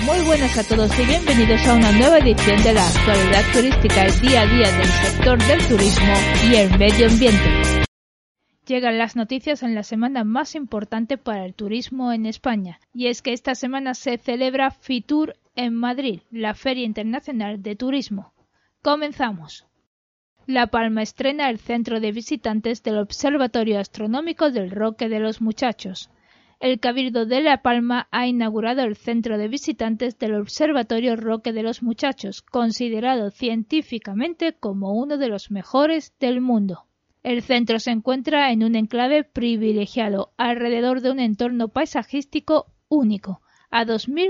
Muy buenas a todos y bienvenidos a una nueva edición de la actualidad turística, el día a día del sector del turismo y el medio ambiente. Llegan las noticias en la semana más importante para el turismo en España, y es que esta semana se celebra Fitur en Madrid, la Feria Internacional de Turismo. Comenzamos. La Palma estrena el centro de visitantes del Observatorio Astronómico del Roque de los Muchachos. El Cabildo de La Palma ha inaugurado el centro de visitantes del Observatorio Roque de los Muchachos, considerado científicamente como uno de los mejores del mundo. El centro se encuentra en un enclave privilegiado, alrededor de un entorno paisajístico único, a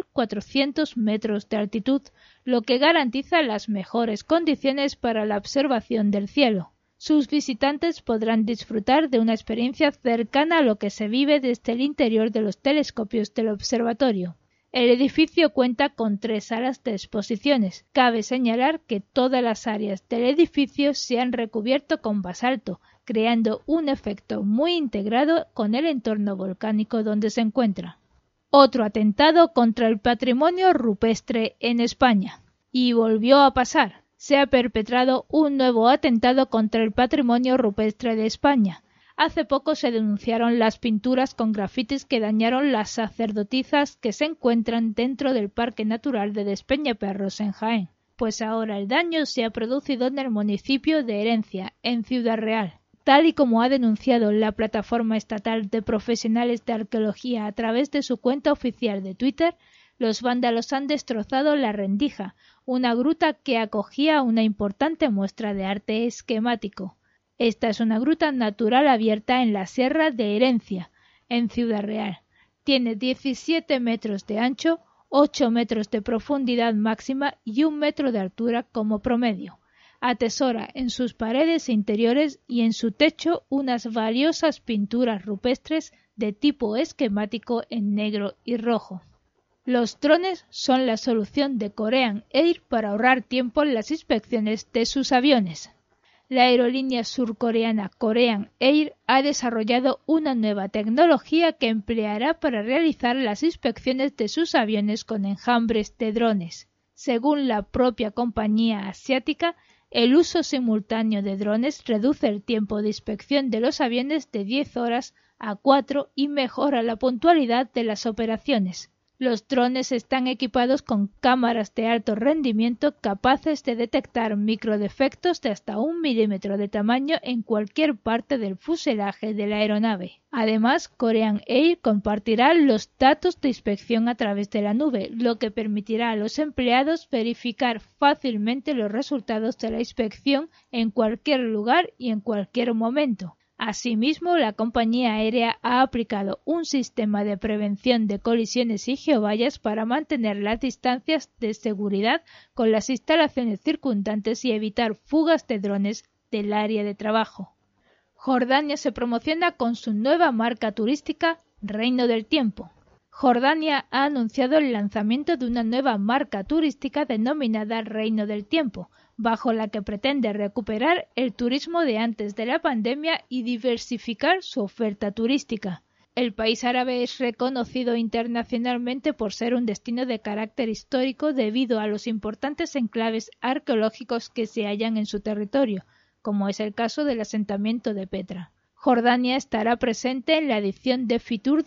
2.400 metros de altitud, lo que garantiza las mejores condiciones para la observación del cielo. Sus visitantes podrán disfrutar de una experiencia cercana a lo que se vive desde el interior de los telescopios del observatorio. El edificio cuenta con 3 salas de exposiciones. Cabe señalar que todas las áreas del edificio se han recubierto con basalto, creando un efecto muy integrado con el entorno volcánico donde se encuentra. Otro atentado contra el patrimonio rupestre en España. Y volvió a pasar. Se ha perpetrado un nuevo atentado contra el patrimonio rupestre de España. Hace poco se denunciaron las pinturas con grafitis que dañaron las sacerdotisas que se encuentran dentro del Parque Natural de Despeñaperros en Jaén. Pues ahora el daño se ha producido en el municipio de Herencia, en Ciudad Real. Tal y como ha denunciado la Plataforma Estatal de Profesionales de Arqueología a través de su cuenta oficial de Twitter, los vándalos han destrozado la rendija, una gruta que acogía una importante muestra de arte esquemático. Esta es una gruta natural abierta en la Sierra de Herencia, en Ciudad Real. Tiene 17 metros de ancho, 8 metros de profundidad máxima y 1 metro de altura como promedio. Atesora en sus paredes interiores y en su techo unas valiosas pinturas rupestres de tipo esquemático en negro y rojo. Los drones son la solución de Korean Air para ahorrar tiempo en las inspecciones de sus aviones. La aerolínea surcoreana Korean Air ha desarrollado una nueva tecnología que empleará para realizar las inspecciones de sus aviones con enjambres de drones. Según la propia compañía asiática, el uso simultáneo de drones reduce el tiempo de inspección de los aviones de 10 horas a 4 y mejora la puntualidad de las operaciones. Los drones están equipados con cámaras de alto rendimiento capaces de detectar microdefectos de hasta 1 milímetro de tamaño en cualquier parte del fuselaje de la aeronave. Además, Korean Air compartirá los datos de inspección a través de la nube, lo que permitirá a los empleados verificar fácilmente los resultados de la inspección en cualquier lugar y en cualquier momento. Asimismo, la compañía aérea ha aplicado un sistema de prevención de colisiones y geovallas para mantener las distancias de seguridad con las instalaciones circundantes y evitar fugas de drones del área de trabajo. Jordania se promociona con su nueva marca turística Reino del Tiempo. Jordania ha anunciado el lanzamiento de una nueva marca turística denominada Reino del Tiempo, bajo la que pretende recuperar el turismo de antes de la pandemia y diversificar su oferta turística. El país árabe es reconocido internacionalmente por ser un destino de carácter histórico debido a los importantes enclaves arqueológicos que se hallan en su territorio, como es el caso del asentamiento de Petra. Jordania estará presente en la edición de Fitur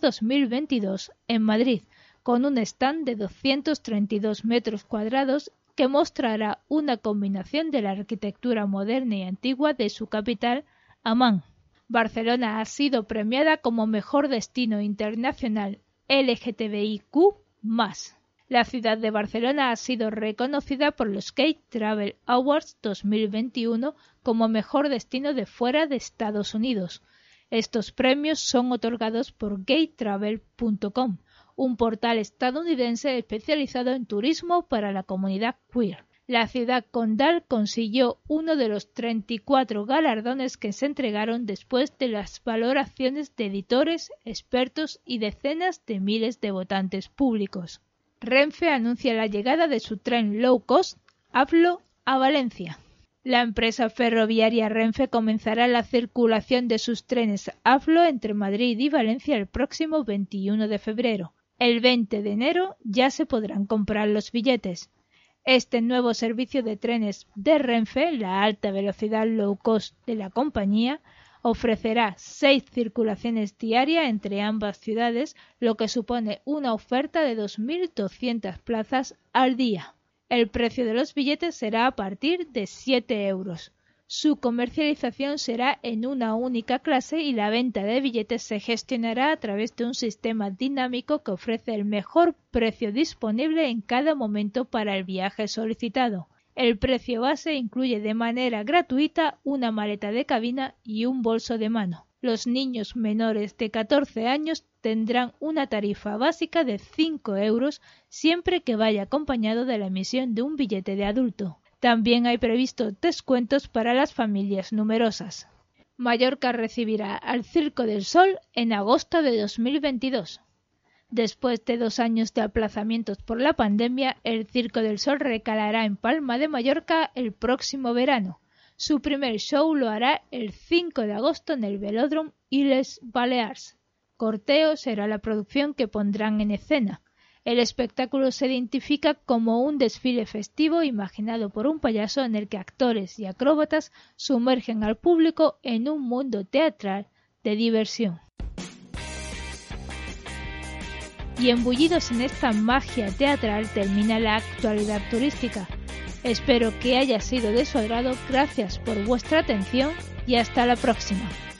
2022 en Madrid, con un stand de 232 metros cuadrados que mostrará una combinación de la arquitectura moderna y antigua de su capital, Amán. Barcelona ha sido premiada como mejor destino internacional LGTBIQ+. La ciudad de Barcelona ha sido reconocida por los Gay Travel Awards 2021 como mejor destino de fuera de Estados Unidos. Estos premios son otorgados por gaytravel.com, un portal estadounidense especializado en turismo para la comunidad queer. La ciudad condal consiguió uno de los 34 galardones que se entregaron después de las valoraciones de editores, expertos y decenas de miles de votantes públicos. Renfe anuncia la llegada de su tren low cost AFLO a Valencia. La empresa ferroviaria Renfe comenzará la circulación de sus trenes AFLO entre Madrid y Valencia el próximo 21 de febrero. El 20 de enero ya se podrán comprar los billetes. Este nuevo servicio de trenes de Renfe, la alta velocidad low cost de la compañía, ofrecerá 6 circulaciones diarias entre ambas ciudades, lo que supone una oferta de 2.200 plazas al día. El precio de los billetes será a partir de 7 euros. Su comercialización será en una única clase y la venta de billetes se gestionará a través de un sistema dinámico que ofrece el mejor precio disponible en cada momento para el viaje solicitado. El precio base incluye de manera gratuita una maleta de cabina y un bolso de mano. Los niños menores de 14 años tendrán una tarifa básica de 5 euros siempre que vaya acompañado de la emisión de un billete de adulto. También hay previstos descuentos para las familias numerosas. Mallorca recibirá al Circo del Sol en agosto de 2022. Después de 2 años de aplazamientos por la pandemia, el Circo del Sol recalará en Palma de Mallorca el próximo verano. Su primer show lo hará el 5 de agosto en el Velódromo Illes Balears. Corteo será la producción que pondrán en escena. El espectáculo se identifica como un desfile festivo imaginado por un payaso en el que actores y acróbatas sumergen al público en un mundo teatral de diversión. Y embullidos en esta magia teatral termina la actualidad turística. Espero que haya sido de su agrado, gracias por vuestra atención y hasta la próxima.